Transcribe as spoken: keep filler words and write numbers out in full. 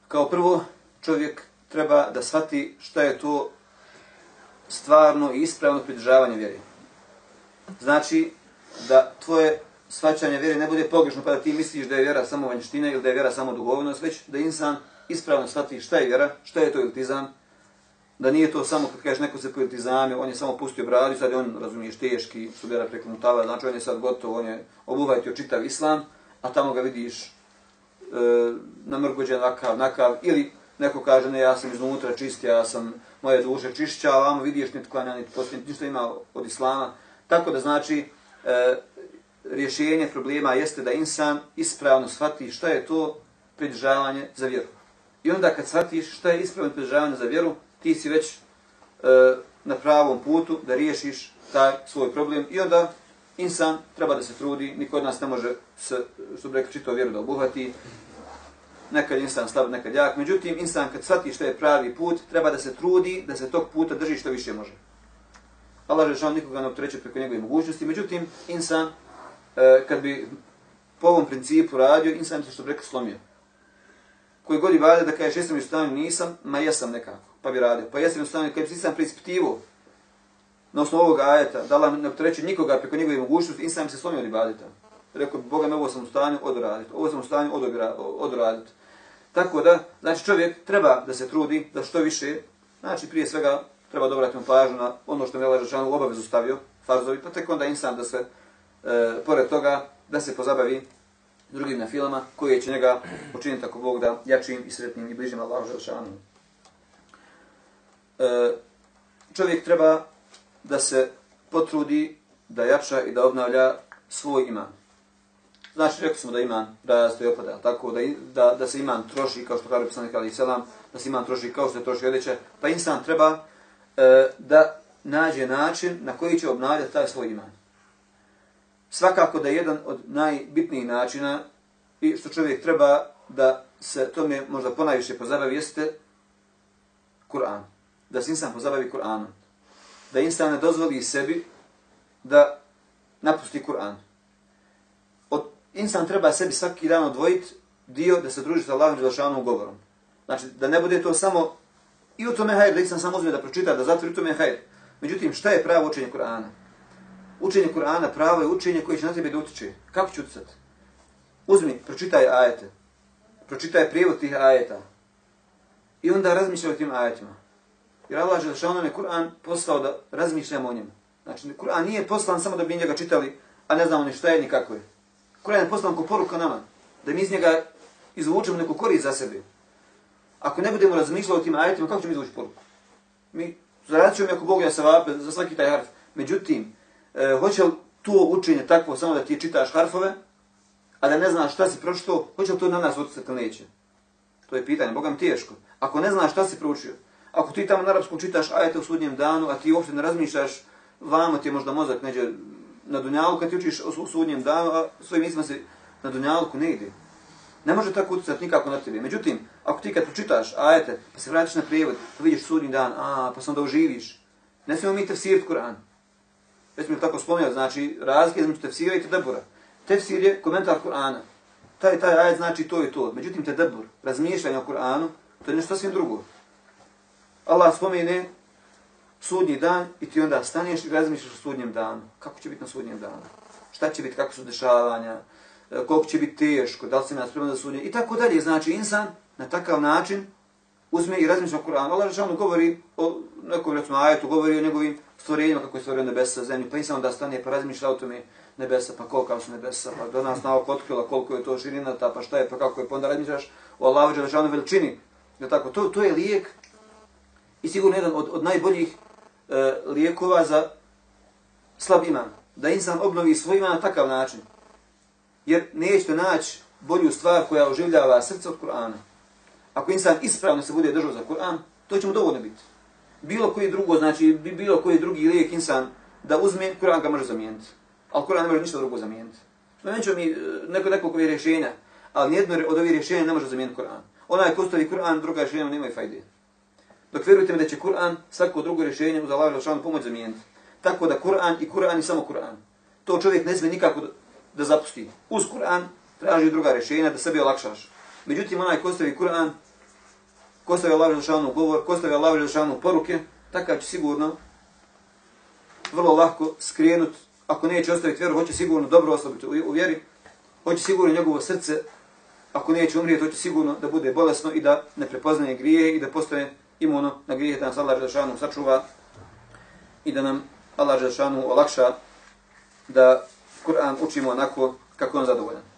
Kao prvo, čovjek treba da shvati šta je to stvarno i ispravno pridržavanje vjere. Znači, da tvoje shvaćanje vjere ne bude pogrešno, pa da ti misliš da je vjera samo vanjština ili da je vjera samo duhovnost, već da insan ispravno shvati šta je vjera, šta je to iltizam, da nije to samo kad kažeš neko se po iltizamio, on je samo pustio bradu, sad je on, razumiješ, teški, su vjera preknutava, znači on je sad gotov, on je obuhvatio čitav islam, a tamo ga vidiš e, namrgođen nakav, nakav, ili neko kaže ne, ja sam iznutra čist, ja sam moje duše čišća, a vamo vidiš niti klanja, niti poslije, ništa ima od islama. Tako da znači, e, rješenje problema jeste da insan ispravno shvati šta je to pridržavanje za vjeru. I onda kad shvatiš šta je ispravno pridržavanje za vjeru, ti si već e, na pravom putu da riješiš taj svoj problem i onda insan treba da se trudi, niko od nas ne može se, što bi rekli, čitavu vjeru da obuhvati, nekad insan slab, nekad jak, međutim insan kad shvati šta je pravi put, treba da se trudi da se tog puta drži što više može. Allah želešan nikoga ne opterećuje preko njegove mogućnosti, međutim insan e, kad bi po ovom principu radio, insan bi se što bi rekli slomio. Koji god ibadet da kažeš jesam u stanju, nisam, ma jesam nekako, pa bi radio. Pa jesam u stanju, kad bi se insan preispitivo na osnovu ovog ajeta, da Allah ne opterećuje nikoga preko njegove mogućnosti, insan bi se slomio od ibadeta. Rekao bi, Boga me, ovo sam u stanju odoraditi, ovo sam u stanju odoraditi. Tako da, znači čovjek treba da se trudi, da što više, znači prije svega treba da obratimo pažnju na ono što mi je Allah dželešanu u obavezu stavio, farzovi, pa tek onda insan da se, e, pored toga, da se pozabavi drugim nafilama koje će njega učiniti ako Bog da jačim i sretnim i bližim Allahu dželešanu. E, čovjek treba da se potrudi da jača i da obnavlja svoj iman. Znači, rekli smo da iman raste i opada, tako da, da, da se iman troši, kao što kaže poslanik alejhi selam, da se iman troši kao što se troši odjeća, pa insan treba e, da nađe način na koji će obnavljati taj svoj iman. Svakako da je jedan od najbitnijih načina i što čovjek treba da se tome možda ponajviše pozabavi jeste Kur'an. Da se insan pozabavi Kur'anom. Da insan ne dozvoli sebi da napusti Kur'an. Insan treba sebi svaki dan odvojiti dio da se druži sa Allahom dželešanu govorom. Znači, da ne bude to samo i u tome hajr, da insan samo uzme da pročita, da zatvori u tome hajr. Međutim, šta je pravo učenje Kur'ana? Učenje Kur'ana pravo je učenje koje će na tebe da utiče. Kako će uticati? Uzmi, pročitaj ajete. Pročitaj prijevod tih ajeta. I onda razmišljaj o tim ajetima. Jer Allah dželešanu je Kur'an poslao da razmišljamo o njemu. Znači, Kur'an nije poslan samo da bi njega čitali, a ne znamo ni šta je ni kako je. Kur'an je poslan ko poruka nama, da mi iz njega izvučemo neku korist za sebe. Ako ne budemo razmišljali o tim ajetima, kako ćemo izvući poruku? Mi zaradit ćemo ako Bog ja savape za svaki taj harf. Međutim, e, hoće li to učenje takvo samo da ti čitaš harfove, a da ne znaš šta si pročito, hoće li to na nas utjecati ili neće? To je pitanje, Boga mi teško. Ako ne znaš šta si proučio, ako ti tamo na arapskom čitaš ajete u sudnjem danu, a ti uopšte ne razmišljaš, vamo ti je možda mozak neđe na dunjalu, kad ti učiš u sudnjem danu, a svojim mislima se na dunjalku ne ide. Ne može tako utjecati nikako na tebe. Međutim, ako ti kad pročitaš ajete, pa se vratiš na prijevod, pa vidiš sudnji dan, a, pa se onda uživiš. Ne smijemo mi tefsiriti Kur'an. Već mi tako spomenuo, znači razlike između tefsira i tedabura. Tefsir je komentar Kur'ana. Taj, taj ajet znači to i to. Međutim, tedabur, razmišljanje o Kur'anu, to je nešto sasvim drugo. Allah spomene sudnji dan i ti onda staneš i razmišljaš o sudnjem danu. Kako će biti na sudnjem danu? Šta će biti, kako su dešavanja, koliko će biti teško, da li se nas spremno za sudnje i tako dalje. Znači, insan na takav način uzme i razmišlja o Kur'anu. Allah dželešanu govori o nekom, recimo, ajetu, govori o njegovim stvorenjima, kako je stvorio nebesa, zemlju, pa insan onda stane pa razmišlja o tome nebesa, pa kolika su nebesa, pa do nas naoko otkrila koliko je to širinata, pa šta je, pa kako je, pa onda razmišljaš o Allahu dželešanu veličini. Tako, to, to je lijek i sigurno jedan od, od najboljih e, lijekova za slab iman. Da insan obnovi svoj iman na takav način. Jer nećete naći bolju stvar koja oživljava srce od Kur'ana. Ako insan ispravno se bude držao za Kur'an, to će mu dovoljno biti. Bilo koji drugo, znači bilo koji drugi lijek insan da uzme, Kur'an ga može zamijeniti. Ali Kur'an ne može ništa drugo zamijeniti. Spomenut ću mi neko, nekog rješenja, ali nijedno od ovih rješenja ne može zamijeniti Kur'an. Onaj ko ostavi Kur'an, druga rješenja nemaju fajde. Dok vjerujte mi da će Kur'an svako drugo rješenje uz Allahu dželešanu pomoć zamijeniti. Tako da Kur'an i Kur'an i samo Kur'an. To čovjek ne smije nikako da, da zapusti. Uz Kur'an traži druga rješenja da sebi olakšaš. Međutim, onaj ko ostavi Kur'an, ko stavlja Allah Želešanu govor, ko stavlja Allah Želešanu poruke, takav će sigurno vrlo lako skrenut, ako neće ostaviti vjeru, hoće sigurno dobro oslabiti u vjeri, hoće sigurno njegovo srce, ako neće umrijeti, hoće sigurno da bude bolesno i da ne prepoznaje grije i da postaje imuno na grije, da nas Allah Želešanu sačuva i da nam Allah Želešanu olakša da Kur'an učimo onako kako on zadovoljan.